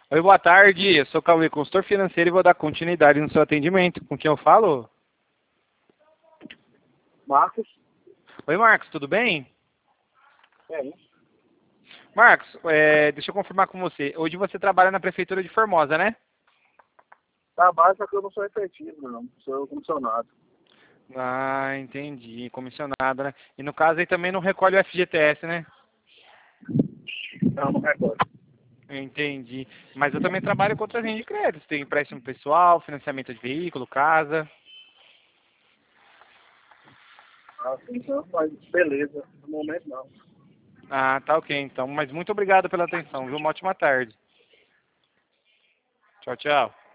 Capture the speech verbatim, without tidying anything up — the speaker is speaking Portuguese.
Oi, boa tarde. Eu sou Cauê, consultor financeiro e vou dar continuidade no seu atendimento. Com quem eu falo? Marcos? Oi, Marcos, tudo bem? É, Marcos, é, deixa eu confirmar com você. Hoje você trabalha na Prefeitura de Formosa, né? trabalho, só que eu não sou efetivo, não. Sou comissionado. Ah, entendi. Comissionado, né? E no caso aí também não recolhe o F G T S, né? Não, não recordo. Entendi. Mas eu também trabalho com outras linhas de crédito. Tem empréstimo pessoal, financiamento de veículo, casa. Assim, então, mas beleza. No momento, não. Ah, tá ok então. Mas muito obrigado pela atenção, viu? Uma ótima tarde. Tchau, tchau.